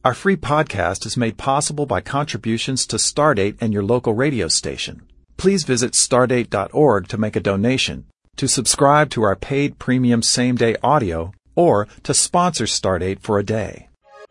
Our free podcast is made possible by contributions to Stardate and your local radio station. Please visit stardate.org to make a donation, to subscribe to our paid premium same-day audio, or to sponsor Stardate for a day.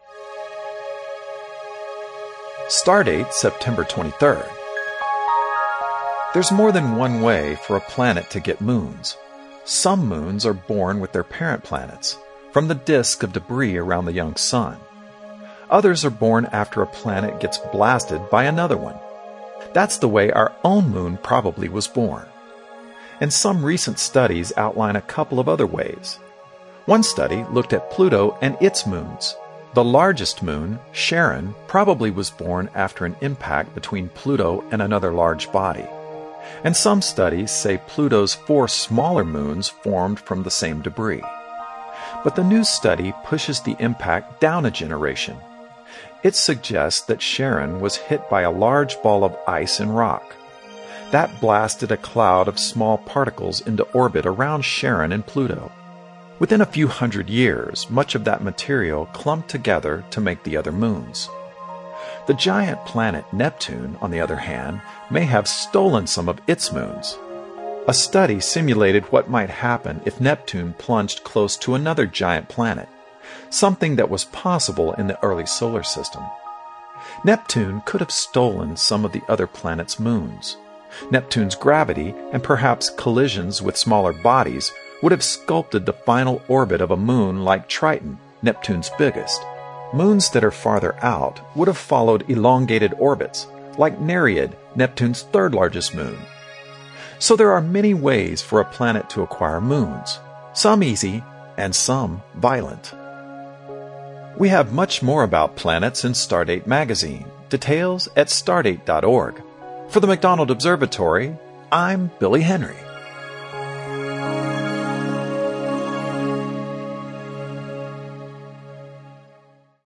Stardate, September 23rd. There's more than one way for a planet to get moons. Some moons are born with their parent planets, from the disk of debris around the young sun. Others are born after a planet gets blasted by another one. That's the way our own moon probably was born. And some recent studies outline a couple of other ways. One study looked at Pluto and its moons. The largest moon, Charon, probably was born after an impact between Pluto and another large body. And some studies say Pluto's 4 smaller moons formed from the same debris. But the new study pushes the impact down a generation. It suggests that Charon was hit by a large ball of ice and rock. That blasted a cloud of small particles into orbit around Charon and Pluto. Within a few hundred years, much of that material clumped together to make the other moons. The giant planet Neptune, on the other hand, may have stolen some of its moons. A study simulated what might happen if Neptune plunged close to another giant planet, something that was possible in the early solar system. Neptune could have stolen some of the other planets' moons. Neptune's gravity, and perhaps collisions with smaller bodies, would have sculpted the final orbit of a moon like Triton, Neptune's biggest. Moons that are farther out would have followed elongated orbits, like Nereid, Neptune's third largest moon. So there are many ways for a planet to acquire moons, some easy and some violent. We have much more about planets in Stardate magazine. Details at stardate.org. For the McDonald Observatory, I'm Billy Henry.